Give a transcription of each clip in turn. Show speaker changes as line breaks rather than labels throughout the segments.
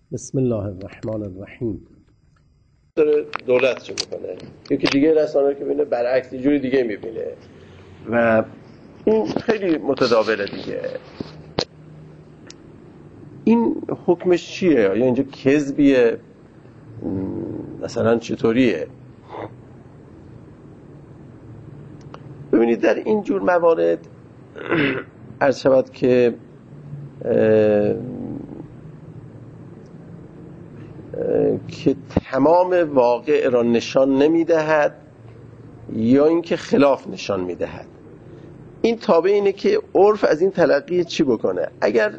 بسم الله الرحمن الرحیم. داره دولت چه میکنه، یکی دیگه رسانه که ببینه برعکس یه جوری دیگه میبینه و این خیلی متداوله دیگه. این حکمش چیه؟ یا اینجا کذبیه؟ مثلا چطوریه؟ ببینید در این جور موارد عرض شود که تمام واقع را نشان نمیدهد یا اینکه خلاف نشان میدهد. این تابع اینه که عرف از این تلقی چی بکنه. اگر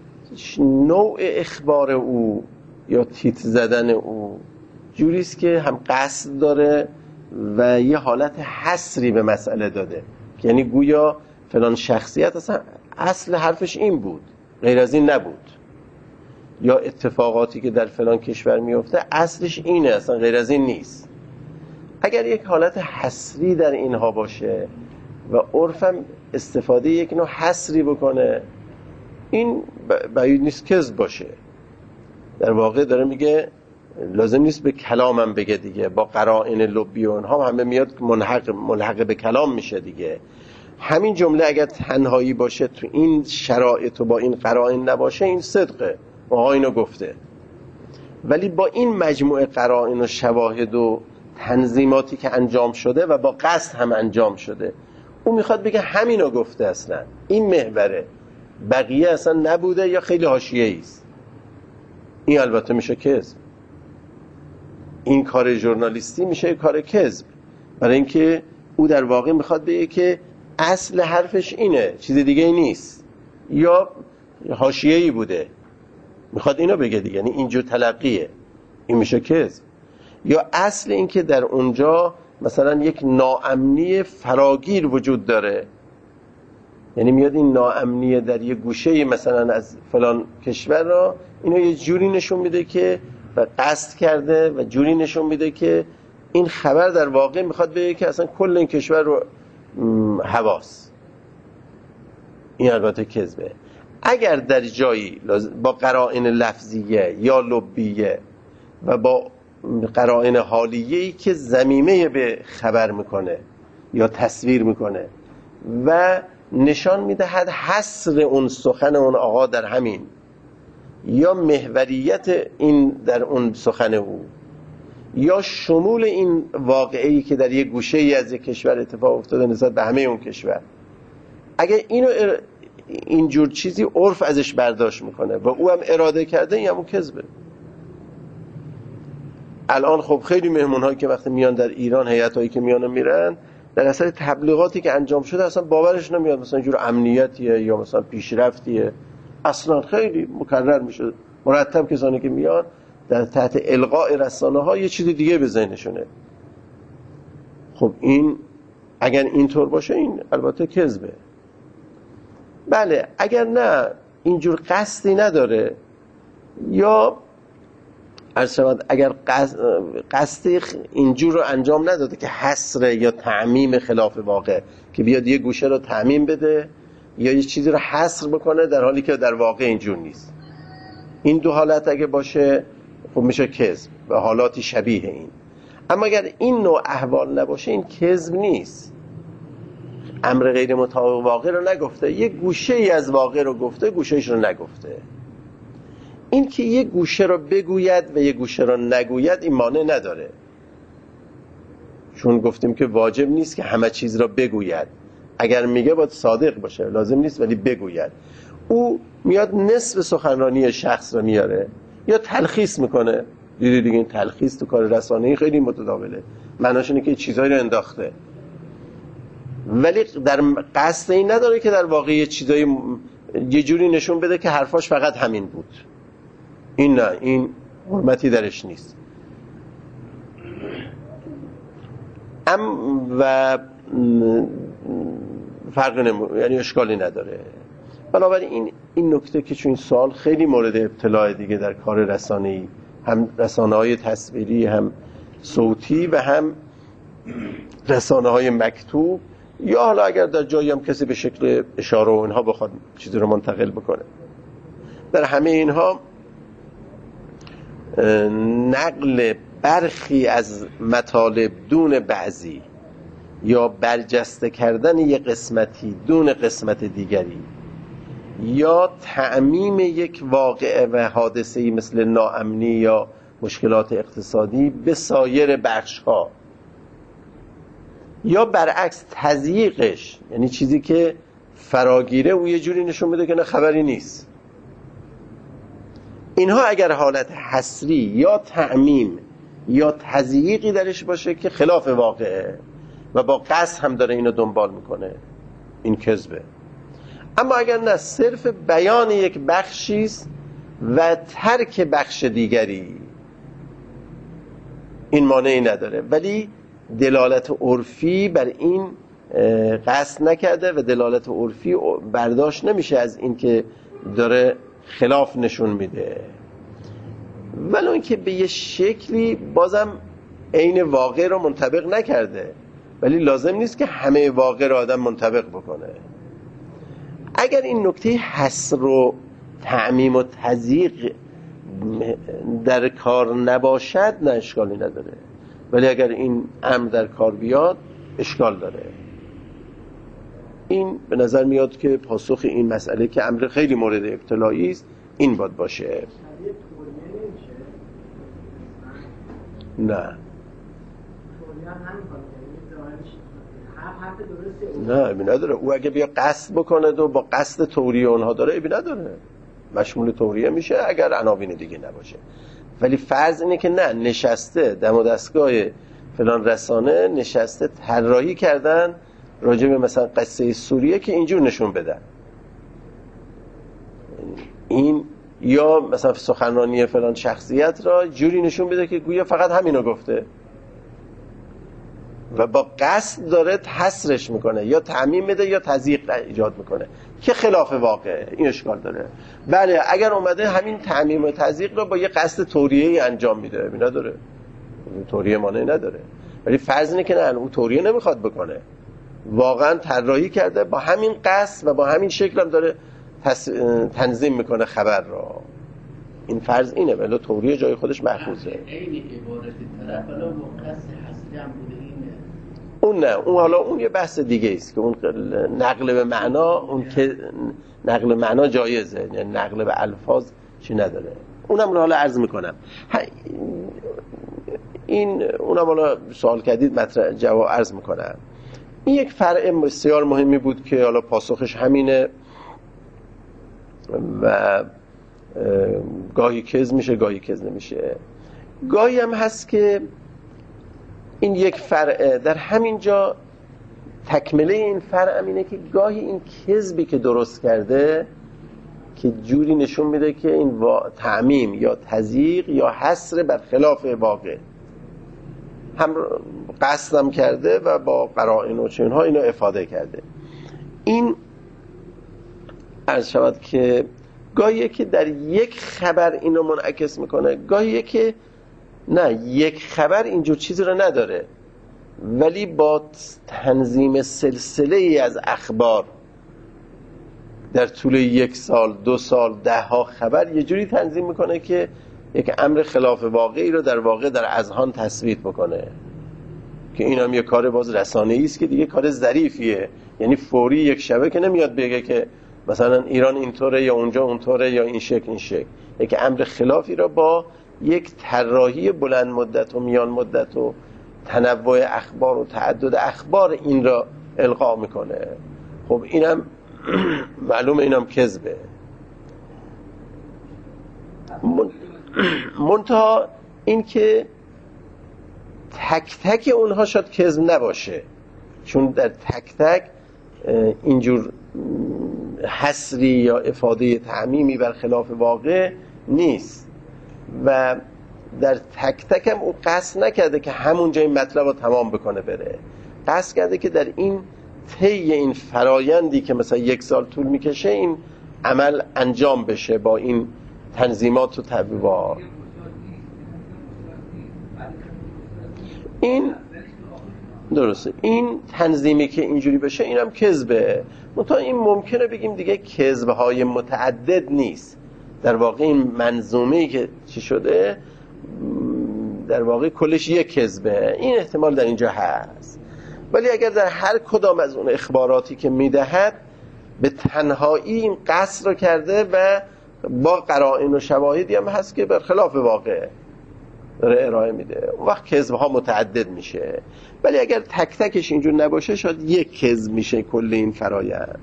نوع اخبار او یا تیت زدن او جوریست که هم قصد داره و یه حالت حصری به مسئله داده، یعنی گویا فلان شخصیت اصل حرفش این بود، غیر از این نبود، یا اتفاقاتی که در فلان کشور میفته اصلش اینه، اصلا غیر از این نیست. اگر یک حالت حصری در اینها باشه و عرفم استفاده یک نوع حصری بکنه، این بعید نیست کذب باشه. در واقع داره میگه لازم نیست به کلامم بگه دیگه، با قرائن لبی و اونها همه میاد ملحق به کلام میشه دیگه. همین جمله اگر تنهایی باشه تو این شرایط و با این قرائن نباشه، این صدقه، آقا اینو گفته. ولی با این مجموعه قرائن و شواهد و تنظیماتی که انجام شده و با قصد هم انجام شده، اون میخواد بگه همینو گفته، اصلا این محوره، بقیه اصلا نبوده یا خیلی حاشیه‌ای است. این البته میشه کذب. این کار ژورنالیستی میشه کار کذب، برای اینکه او در واقع میخواد بگه که اصل حرفش اینه، چیز دیگه ای نیست، یا حاشیه‌ای بوده، میخواد اینو بگه دیگه. یعنی اینجور تلقیه، این میشه کذب. یا اصل این که در اونجا مثلا یک ناامنی فراگیر وجود داره، یعنی میاد این ناامنی در یه گوشه مثلا از فلان کشور را اینو یه جوری نشون میده که و قصد کرده و جوری نشون میده که این خبر در واقع میخواد بگه که اصلا کل این کشور رو حواس. این البته کذبه. اگر در جایی با قرائن لفظیه یا لبیه و با قرائن حالیه‌ای که ضمیمه به خبر میکنه یا تصویر میکنه و نشان میدهد حصر اون سخن اون آقا در همین، یا محوریت این در اون سخن او، یا شمول این واقعی که در یک گوشه ای از یک کشور اتفاق افتاده نسبت به همه اون کشور، اگر اینو اینجور چیزی عرف ازش برداشت میکنه و او هم اراده کرده، این همون کذبه. الان خب خیلی مهمون هایی که وقتی میان در ایران، هیئت هایی که میان میرن، در اثر تبلیغاتی که انجام شده اصلا باورش نمیاد مثلا اینجور امنیتیه یا مثلا پیشرفتیه. اصلا خیلی مکرر میشه، مرتب کسانی که میان در تحت القاء رسانه ها یه چیز دیگه به ذهنشونه. خب این اگر اینطور باشه، این البته کذبه. بله، اگر نه اینجور قصدی نداره، یا عرض شود اگر قصد اینجور رو انجام نداده که حصر یا تعمیم خلاف واقع، که بیاد یه گوشه رو تعمیم بده یا یه چیزی رو حصر بکنه در حالی که در واقع اینجور نیست، این دو حالت اگه باشه خب میشه کذب و حالاتی شبیه این. اما اگر این نوع احوال نباشه، این کذب نیست. امر غیر مطابق واقع رو نگفته، یه گوشه ای از واقع رو گفته، گوشه ایش رو نگفته. این که یه گوشه رو بگوید و یه گوشه رو نگوید، این مانع نداره، چون گفتیم که واجب نیست که همه چیز رو بگوید. اگر میگه باید صادق باشه، لازم نیست ولی بگوید. او میاد نصف سخنرانی شخص رو میاره یا تلخیص میکنه. دیگه این تلخیص تو کار رسانه‌ای خیلی متداوله. معناش اینه که چیزایی رو انداخته، ولی در قصد این نداره که در واقع یه چیزایی یه جوری نشون بده که حرفاش فقط همین بود. این نه، این حرمتی درش نیست. و فرق یعنی اشکالی نداره. بنابراین این نکته که چون این سوال خیلی مورد ابتلاع دیگه در کار رسانه‌ای، هم رسانه‌های تصویری، هم صوتی، و هم رسانه‌های مکتوب، یا حالا اگر در جایی هم کسی به شکل اشاره و اینها بخواد چیزی رو منتقل بکنه، در همه اینها نقل برخی از مطالب دون بعضی یا برجسته کردن یک قسمتی دون قسمت دیگری یا تعمیم یک واقعه و حادثه‌ای مثل ناامنی یا مشکلات اقتصادی به سایر بخش‌ها، یا برعکس تضییقش، یعنی چیزی که فراگیره او یه جوری نشون میده که نه خبری نیست. اینها اگر حالت حصری یا تعمیم یا تضییقی درش باشه که خلاف واقعه و با قصد هم داره اینو دنبال میکنه، این کذبه. اما اگر نه صرف بیان یک بخشیست و ترک بخش دیگری، این مانعی نداره، ولی دلالت عرفی بر این قصد نکرده و دلالت عرفی برداشت نمیشه از این که داره خلاف نشون میده، ولی این که به یه شکلی بازم عین واقع رو منطبق نکرده، ولی لازم نیست که همه واقع رو آدم منطبق بکنه. اگر این نکته حصر و تعمیم و تضییق در کار نباشد نه اشکالی نداره، ولی اگر این امر در کار بیاد اشکال داره. این به نظر میاد که پاسخ این مسئله که امر خیلی مورد ابتلایی است این باید باشه. نه نه ایبی نداره. او اگه بیا قصد بکنه و با قصد توریه اونها داره ایبی نداره، مشمول توریه میشه اگر عناوین دیگه نباشه. ولی فرض اینه که نه، نشسته دم و دستگاه فلان رسانه نشسته طراحی کردن راجع به مثلا قصه سوریه که اینجور نشون بدن، این یا مثلا سخنرانی فلان شخصیت را جوری نشون بده که گویا فقط همینو گفته و با قصد داره حصرش میکنه، یا تعمیم میده یا تضییق ایجاد میکنه که خلاف واقعه. این اشکال داره. بله اگر اومده همین تعمیم و تضییق رو با یه قصد توریه‌ای انجام میده اینا داره، توریه مانعی نداره، ولی فرض اینه که نه، اون توریه نمیخواد بکنه، واقعا طراحی کرده با همین قصد و با همین شکل هم داره تنظیم میکنه خبر را. این فرض اینه، ولی توریه جای خودش محفوظه.
عین عبارت طرف ولی با قصد حصری هم بوده اینه.
اون نه، اون حالا اون یه بحث دیگه است که اون نقل به معنا، اون که نقل معنا جایزه، یعنی نقل به الفاظ چی نداره. اونم حالا عرض میکنم. این اونم حالا سوال کردید مطرح جواب عرض میکنم. این یک فرع بسیار مهمی بود که حالا پاسخش همینه و گاهی کذب میشه گاهی کذب نمیشه. گاهی هم هست که این یک فرع در همین جا تکمله این فرع هم اینه که گاهی این کذبی که درست کرده که جوری نشون میده که این تعمیم یا تضییق یا حصر بر خلاف واقع هم قصدم کرده و با قرائن و چنینها اینو افاده کرده. این عرض شود که گاهی که در یک خبر اینو منعکس میکنه، گاهی که نه، یک خبر اینجور چیزی رو نداره ولی با تنظیم سلسله ای از اخبار در طول 1 سال 2 سال 10 ها خبر یه جوری تنظیم میکنه که یک امر خلاف واقعی رو در واقع در اذهان تثبیت بکنه، که این هم یه کار باز رسانه‌ای است که دیگه کار ظریفیه، یعنی فوری یک شبه که نمیاد بگه که مثلا ایران اینطوره یا اونجا اونطوره یا این شکل این شکل، یک امر خلافی را با یک طراحی بلند مدت و میان مدت و تنوع اخبار و تعدد اخبار این را القا میکنه. خب اینم معلومه اینم کذبه. منتها این که تک تک اونها شاید کذب نباشه، چون در تک تک اینجور حصری یا افاده تعمیمی بر خلاف واقع نیست و در تک تک هم او قصد نکرده که همونجا این مطلب رو تمام بکنه بره، قصد کرده که در این طی این فرایندی که مثلا 1 سال طول میکشه این عمل انجام بشه با این تنظیمات و تبویبات. این درسته، این تنظیمی که اینجوری بشه اینم کذبه. منتها این ممکنه بگیم دیگه کذبهای متعدد نیست، در واقع این منظومه‌ای که چی شده در واقع کلش یک کذبه، این احتمال در اینجا هست. ولی اگر در هر کدام از اون اخباراتی که میدهد به تنهایی این قصد رو کرده و با قرائن و شواهدی هم هست که برخلاف واقع داره ارائه میده، اون وقت کذب‌ها متعدد میشه. ولی اگر تک تکش اینجور نباشه شاید یک کذب میشه کل این فرایند.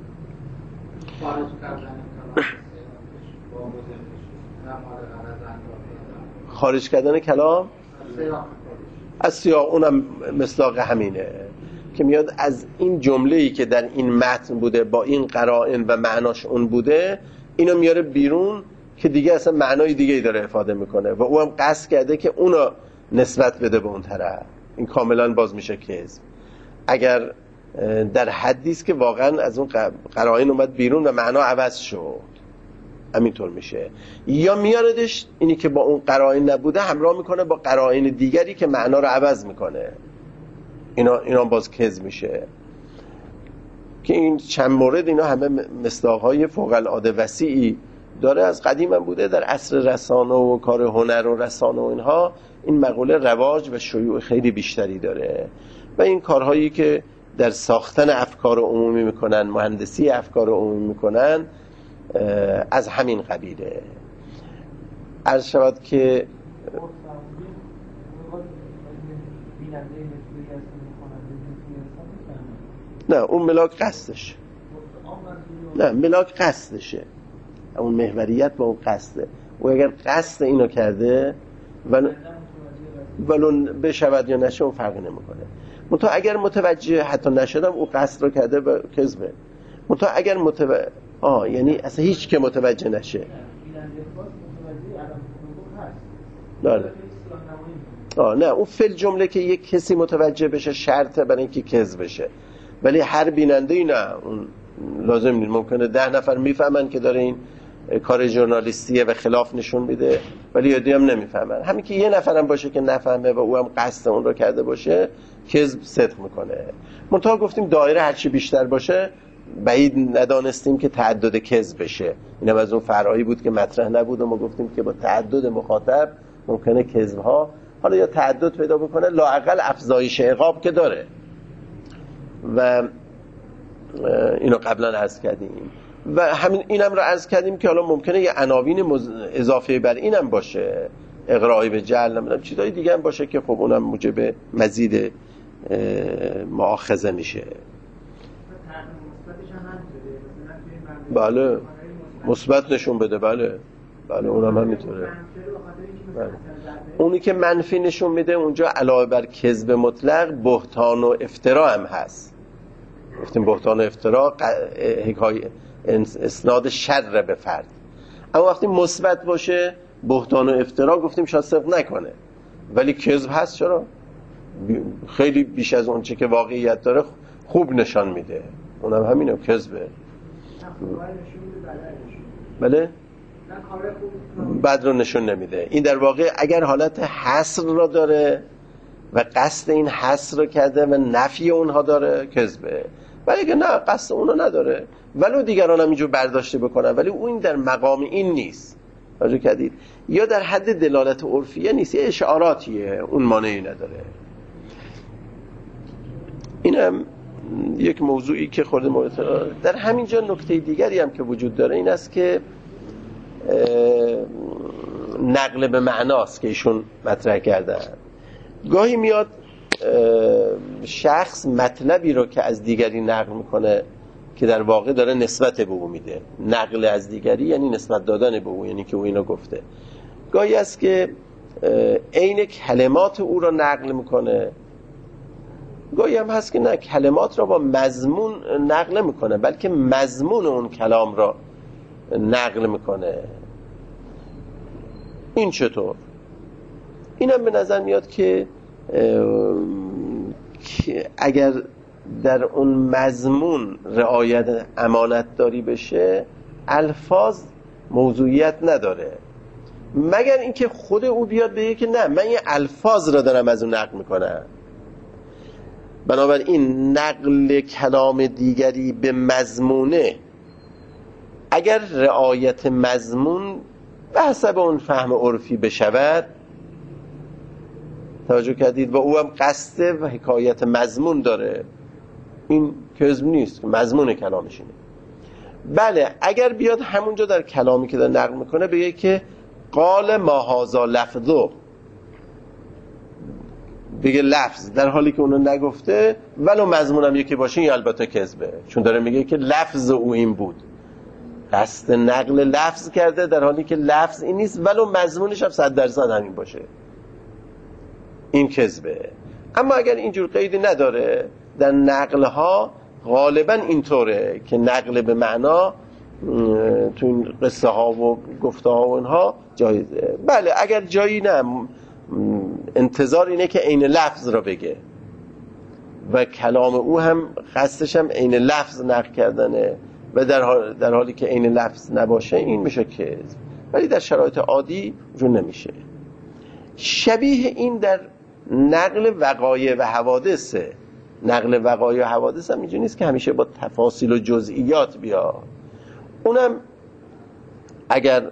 خارج کردن کلام از سیاق، اونم مصداق همینه که میاد از این جمله‌ای که در این متن بوده با این قرائن و معناش اون بوده، اینو میاره بیرون که دیگه اصلا معنای دیگه‌ای داره افاده میکنه و او هم قصد کرده که اونو نسبت بده به اون طرف. این کاملا باز میشه کذب. اگر در حدی است که واقعا از اون قرائن اومد بیرون و معنا عوض شد، همینطور میشه. یا میاردش اینی که با اون قرائن نبوده همراه میکنه با قرائن دیگری که معنا رو عوض میکنه، اینا باز کذب میشه. که این چند مورد اینا همه مصداق‌های فوق العاده وسیعی داره، از قدیم هم بوده. در عصر رسانه و کار هنر و رسانه و اینها این مقوله رواج و شیوع خیلی بیشتری داره و این کارهایی که در ساختن افکار عمومی میکنن، مهندسی افکار عمومی میکنن، از همین قبیله. عرض شود که نه اون ملاک قصدشه، نه ملاک قصدشه، اون محوریت با اون قصده. و اگر قصد اینو کرده ولون بشود یا نشه اون فرقی نمیکنه. منتها اگر متوجه حتی نشدم او قصد رو کرده به کذبه. منتها اگر یعنی اصلا هیچ که متوجه نشه. نه اون فعل جمله که یک کسی متوجه بشه شرطه برای اینکه کذب بشه. ولی هر بیننده‌ای نه، اون لازم نیست. ممکنه 10 نفر میفهمن که داره این کار ژورنالیستیه و خلاف نشون میده، ولی یادی هم نمیفهمن. همین که یه نفرم باشه که نفهمه و او هم قصد اون رو کرده باشه، کذب صدق میکنه. منتها گفتیم دایره هرچی بیشتر باشه بعید ندانستیم که تعدد کذب بشه. اینم از اون فرعی بود که مطرح نبود و ما گفتیم که با تعدد مخاطب ممکنه کذب‌ها حالا یا تعدد پیدا بکنه، لااقل افزایش عقاب که داره. و اینو قبلا عرض کردیم و همین اینم رو عرض کردیم که حالا ممکنه یه عناوین اضافه بر اینم باشه، اغراء به جهل، نمیدونم چیزای دیگه هم باشه که خب اونم موجب مزید مؤاخذه میشه. بله مثبت نشون بده، بله اونم همینطوره. بله. اونی که منفی نشون میده اونجا علاوه بر کذب مطلق بهتان و افترا هم هست. گفتیم بهتان و افترا اسناد شر به فرد. اما وقتی مثبت باشه بهتان و افترا گفتیم شاید صدق نکنه ولی کذب هست. چرا؟ خیلی بیش از اون چه که واقعیت داره خوب نشان میده. اونم همینه، کذبه. بله؟ بد رو نشون نمیده. این در واقع اگر حالت حصر را داره و قصد این حصر رو کرده و نفی اونها داره، کذبه. ولی اگر نه قصد اونو نداره ولو دیگران هم اینجور برداشته بکنن ولی اون در مقام این نیست، توجه کردید؟ یا در حد دلالت عرفیه نیست، یه اشعاراتیه، اون مانعی نداره. اینم یک موضوعی که خورده مورد در همینجا. نکته دیگری هم که وجود داره این است که نقل به معناست که ایشون مطرح کردن. گاهی میاد شخص مطلبی رو که از دیگری نقل میکنه که در واقع داره نسبت به او میده. نقل از دیگری یعنی نسبت دادن به او، یعنی که او اینو گفته. گاهی است که عین کلمات او رو نقل میکنه، گاهی هم هست که نه کلمات رو با مضمون نقل میکنه بلکه مضمون اون کلام رو نقل میکنه. این چطور؟ اینم به نظر میاد که اگر در اون مضمون رعایت امانت داری بشه الفاظ موضوعیت نداره، مگر اینکه خود او بیاد بگه که نه من یه الفاظ را دارم از اون نقل میکنم. بنابراین نقل کلام دیگری به مضمونه اگر رعایت مضمون به حسب اون فهم عرفی بشود توجه کردید؟ و او هم قصد و حکایت مضمون داره، این کذب نیست که مضمون کلامش اینه. بله اگر بیاد همونجا در کلامی که داره نقل میکنه بگه که قال ما هذا لفظو، بگه لفظ در حالی که اونو نگفته، ولو مضمونم یکی باشه، این البته کذبه، چون داره میگه که لفظ او این بود، قصد نقل لفظ کرده در حالی که لفظ این نیست، ولو مضمونش هم 100% همین باشه، این کذبه. اما اگر اینجور قیدی نداره، در نقلها غالبا اینطوره که نقل به معنا تو این قصه ها و گفته ها و اینها جایزه. بله اگر جایی نه، انتظار اینه که عین لفظ را بگه و کلام او هم قصدش هم عین لفظ نقل کردنه و در حالی که عین لفظ نباشه، این میشه کذب. ولی در شرایط عادی اونجور نمیشه. شبیه این در نقل وقایع و حوادثه. نقل وقایع و حوادث هم اینجوری نیست که همیشه با تفاصیل و جزئیات بیا. اونم اگر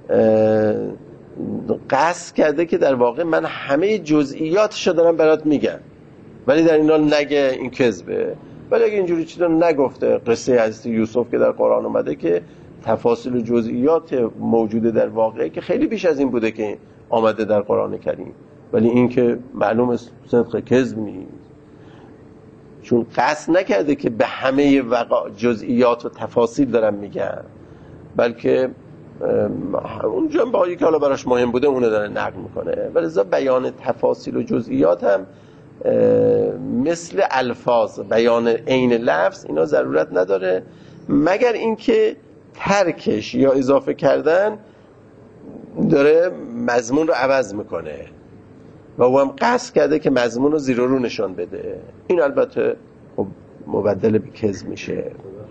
قصد کرده که در واقع من همه جزئیاتشو دارم برات میگم، ولی در این حال نگه، این کذبه. ولی اگه اینجوری چیزا نگفته، قصه حضرت یوسف که در قرآن اومده که تفاصیل و جزئیات موجوده در واقعه که خیلی بیش از این بوده که آمده در قرآن کریم، ولی این که معلوم صدق کذب نیست، چون قصد نکرده که به همه جزئیات و تفاصیل دارم میگم، بلکه اون جنبه‌هایی که حالا براش مهم بوده اونو داره نقل میکنه. ولی ازا بیان تفاصیل و جزئیات هم مثل الفاظ، بیان عین لفظ، اینا ضرورت نداره، مگر اینکه ترکش یا اضافه کردن داره مضمون رو عوض میکنه و او هم قصد کرده که مضمون رو زیر و رو نشان بده. این البته خب مبدل به کذب میشه.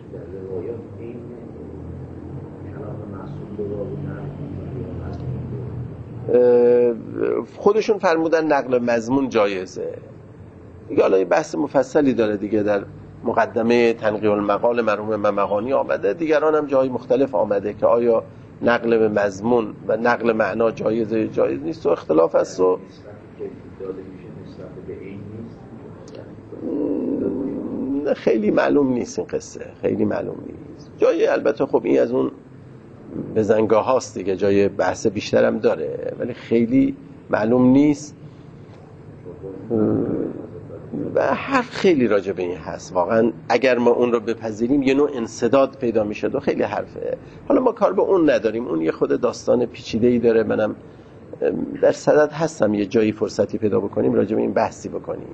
خودشون فرمودن نقل مضمون جایزه. دیگه حالا بحث مفصلی داره دیگه، در مقدمه تنقیح المقال مرحوم ممقانی آمده، دیگران هم جای مختلف آمده که آیا نقل به مضمون و نقل معنا جایزه جایز نیست و اختلاف است و خیلی معلوم نیست این قصه، خیلی معلوم نیست. جای البته خب این از اون بزنگاه هاست دیگه، جای بحث بیشتر هم داره، ولی خیلی معلوم نیست و حرف خیلی راجع به این هست. واقعا اگر ما اون رو بپذیریم یه نوع انسداد پیدا میشه و خیلی حرفه. حالا ما کار به اون نداریم، اون یه خود داستان پیچیده‌ای داره. منم در صدد هستم یه جایی فرصتی پیدا بکنیم راجع به این بحثی بکنیم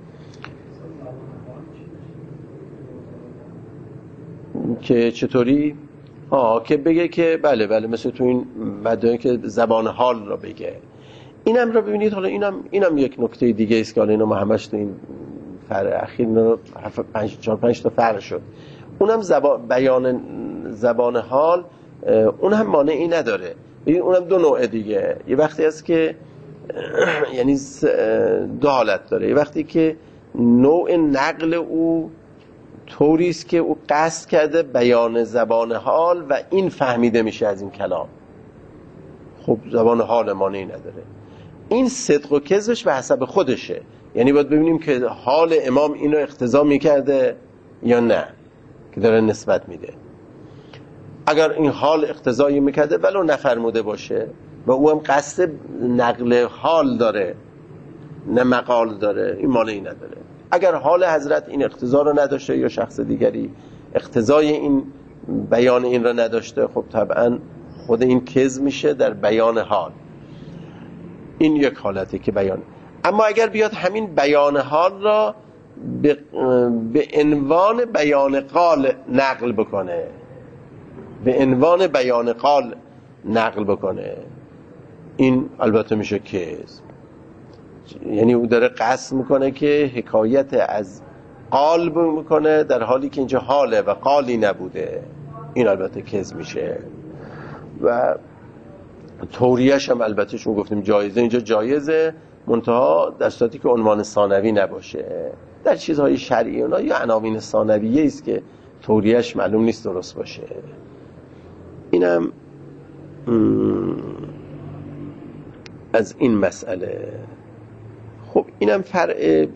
که چطوری که بگه که بله مثل تو این مدعی که زبان حال را بگه. اینم را ببینید، حالا اینم یک نکته دیگه است که حالا اینو ما همش تو این فرع اخیر 4-5 تا فرع شد. اونم بیان زبان حال، اون هم مانعی نداره. ببین اونم دو نوع دیگه. یه وقتی هست که یعنی دو حالت داره. یه وقتی که نوع نقل او طوری است که او قصد کرده بیان زبان حال و این فهمیده میشه از این کلام، خب زبان حال مانعی نداره. این صدق و کذبش به حسب خودشه، یعنی باید ببینیم که حال امام اینو اقتضا میکرده یا نه که داره نسبت میده. اگر این حال اقتضایی میکرده ولو نفرموده باشه و او هم قصد نقل حال داره نه مقال داره، این مانعی نداره. اگر حال حضرت این اقتضا رو نداشته یا شخص دیگری اقتضای این بیان این رو نداشته، خب طبعا خود این کذب میشه در بیان حال. این یک حالتی که بیان. اما اگر بیاد همین بیان حال را به عنوان بیان قال نقل بکنه، به عنوان بیان قال نقل بکنه، این البته میشه کذب. یعنی او داره قصد میکنه که حکایت از قال میکنه در حالی که اینجا حاله و قالی نبوده، این البته کذب میشه. و توریش هم البته چون گفتیم جایزه، اینجا جایزه منتها در صورتی که عنوان ثانوی نباشه. در چیزهای شرعی اونا یا عناوین ثانویه است که توریش معلوم نیست درست باشه. اینم از این مسئله. اینم فرع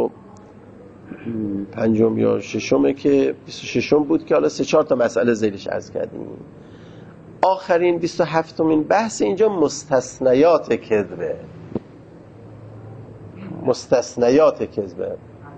25 یا 6 که 26 بود که حالا 3-4 تا مسئله ذیلش عرض کردیم. آخرین 27مین بحث اینجا مستثنیات کذبه. مستثنیات کذبه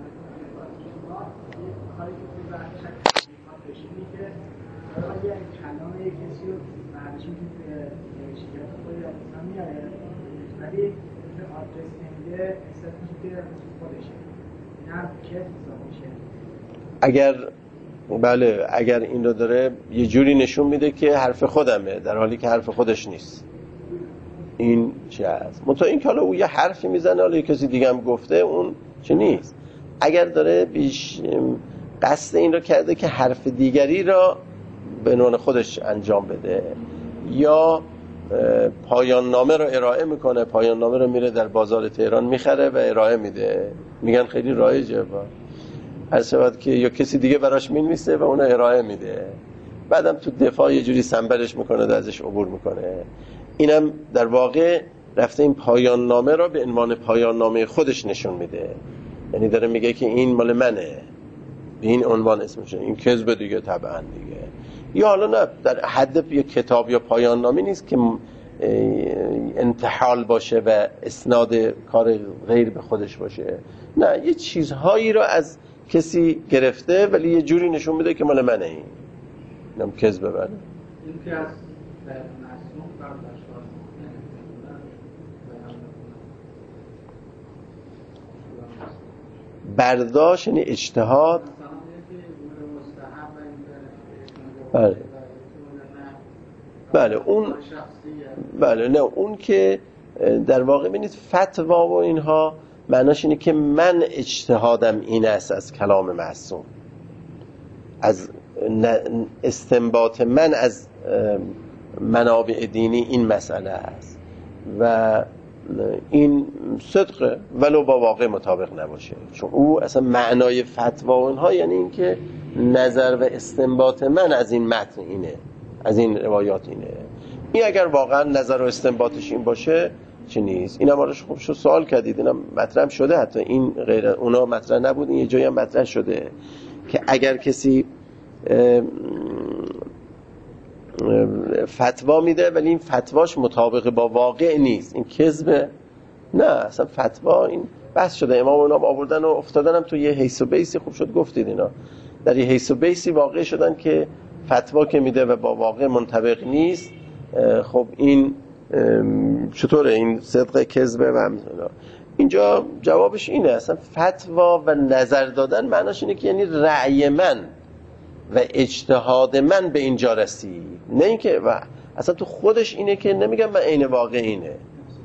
اگر این رو داره یه جوری نشون میده که حرف خودمه در حالی که حرف خودش نیست، این چه هست؟ منتها این که حالا او یه حرفی میزنه حالا یه کسی دیگه هم گفته، اون چه نیست. اگر داره قصد این رو کرده که حرف دیگری را به نوع خودش انجام بده یا پایان نامه رو ارائه میکنه، پایان نامه رو میره در بازار تهران میخره و ارائه میده، میگن خیلی رایجه هر شود که یا کسی دیگه براش مینویسه و اون رو ارائه میده، بعدم تو دفاع یه جوری سنبلش میکنه و ازش عبور میکنه. اینم در واقع رفته این پایان نامه رو به عنوان پایان نامه خودش نشون میده، یعنی داره میگه که این مال منه، به این عنوان اسمشه، این کذب دیگه طبعا دیگه. یا حالا نه در حد یه کتاب یا پایان نامه نیست که انتحال باشه و اسناد کار غیر به خودش باشه، نه یه چیزهایی رو از کسی گرفته ولی یه جوری نشون میده که مال منه، اینم کذبه. بله
این که از معصوم
برداشت یعنی اجتهاد. بله اون بله نه اون که در واقع ببینید فتوا و اینها معناش اینه که من اجتهادم این است از کلام معصوم، از استنباط من از منابع دینی این مسئله است و این صدقه ولو با واقع مطابق نباشه، چون او اصلا معنای فتوا و اینها یعنی این که نظر و استنباط من از این متن اینه، از این روایات اینه. این اگر واقعا نظر و استنباطش این باشه چه نیست. این هم خوب شد سوال کردید، اینم مطرح شده، حتی این غیر اونا مطرح نبود، این یه جایی هم مطرح شده که اگر کسی فتوا میده ولی این فتواش مطابق با واقع نیست، این کذبه. نه اصلا فتوا این بحث شده، امام اونا آوردن و افتادن هم تو یه حیث و بیسی، خوب شد گفتید اینا در یه حیث و بیسی واقع شدن که فتوا که میده و با واقع منطبق نیست، خب این چطوره این صدق کذبه و اینجا جوابش اینه. اصلا فتوا و نظر دادن معناش اینه که یعنی رأی من و اجتهاد من به اینجا رسید، نه اینکه و اصلا تو خودش اینه که نمیگم من عین واقع اینه،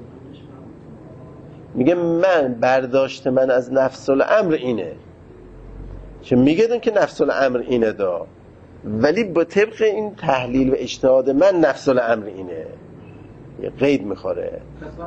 میگه من برداشت من از نفس الامر اینه، چه میگه که نفس الامر اینه دا، ولی با طبق این تحلیل و اجتهاد من نفس الامر اینه، یه قید میخوره.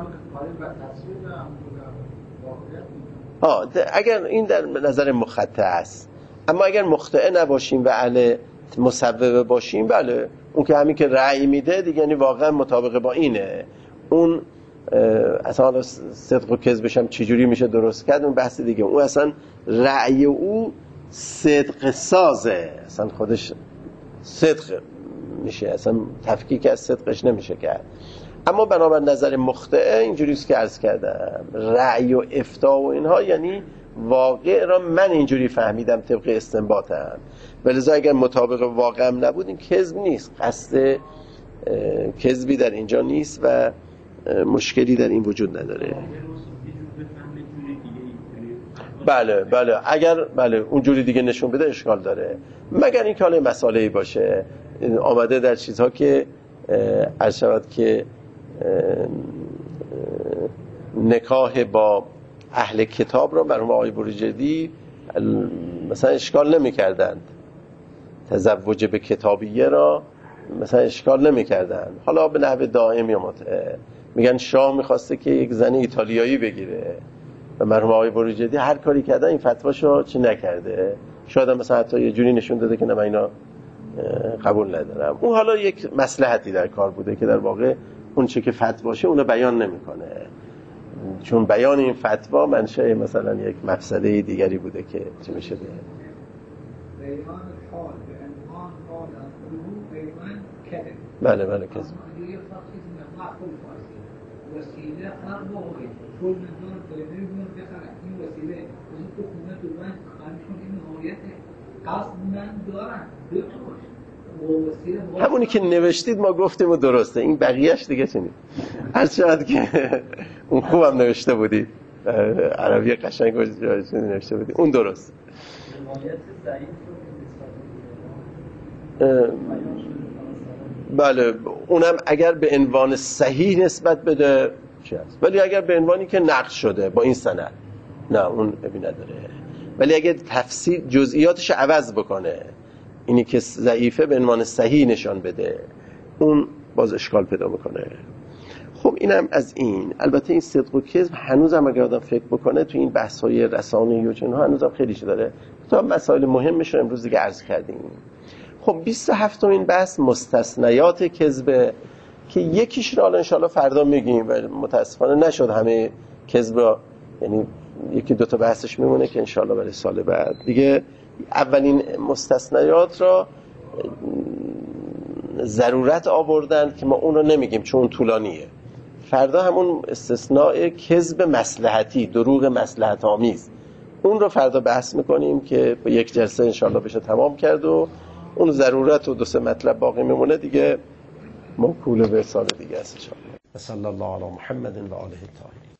اگر این در نظر مخطئ است، اما اگر مخطئ نباشیم و اهل مصوبه باشیم، بله اون که همین که رأی میده دیگه یعنی واقعا مطابق با اینه. اون اصلا صدق و کذبش هم چجوری میشه درست کرد اون بحث دیگه. اون اصلا رأی او صدق سازه، اصلا خودش صدق میشه، اصلا تفکیک از صدقش نمیشه کرد. اما بنابر نظر مخطئ اینجوریست که عرض کردم، رأی و افتاء و اینها یعنی واقع را من اینجوری فهمیدم طبق استنباطم، ولذا اگر مطابق واقع هم نبود این کذب نیست، قصد کذبی در اینجا نیست و مشکلی در این وجود نداره. بله اگر اون جوری دیگه نشون بده اشکال داره، مگر این که حالا مسئله‌ای باشه آمده در چیزها که عرض شود که نکاح با اهل کتاب را مرحوم آقای بروجردی مثلا اشکال نمی کردند، تزوج به کتابیه را مثلا اشکال نمی کردند، حالا به نحو دائم یا متعه. میگن شاه میخواسته که یک زن ایتالیایی بگیره و مرحوم آقای بروجردی هر کاری کردن این فتواشو چی نکرده، شاید مثلا حتی یه جوری نشون داده که نه من اینا قبول ندارم. اون حالا یک مصلحتی در کار بوده که در واقع اون چه که فتواشه اونو بیان نمیکنه. چون بیان این فتوا منشأ مثلا یک مفسده دیگری بوده که چی میشه دیگه
بیان حال به عنوان حال بیان کذب.
بله بله کذب.
دیگه فقط معقول فارسی وسیله فرق بوده کل مقدار پیدا می‌کنه بخره این وسیله از تو خونه تو من خانشون این نهایت قصد من دارن
همونی که نوشتید ما گفتیم و درسته، این بقیهش دیگه چنین هر چقدر که اون خوبم نوشته بودی عربی قشنگ نوشته بودی اون درست. بله اونم اگر به عنوان صحیح نسبت بده چی هست، ولی اگر به عنوانی که نقد شده با این سند نه اون ابی نداره، ولی اگر تفسیر جزئیاتش عوض بکنه اینی که ضعیفه به عنوان صحیح نشان بده اون باز اشکال پیدا میکنه. خب اینم از این. البته این صدق و کذب هنوزم اگر آدم فکر بکنه تو این بحث‌های رسانه‌ای و چنها هنوزم خیلی چیز داره. تا مسائل مهمش رو امروز دیگه عرض کردیم. خب 27مین بحث مستثنیات کذب که یکیش رو ان شاءالله فردا میگیم و متاسفانه نشد همه کذب را، یعنی یکی دو تا بحثش میمونه که ان شاءالله برای سال بعد دیگه. اولین مستثنیات را ضرورت آوردن که ما اون رو نمیگیم چون طولانیه. فردا همون استثناء کذب مصلحتی، دروغ مصلحت آمیز، اون رو فردا بحث میکنیم که با یک جلسه انشاءالله بشه تمام کرد و اون ضرورت و دو سه مطلب باقی میمونه دیگه موکول به سال دیگه است انشاءالله. صلی الله علی محمد و آله الطاهرین.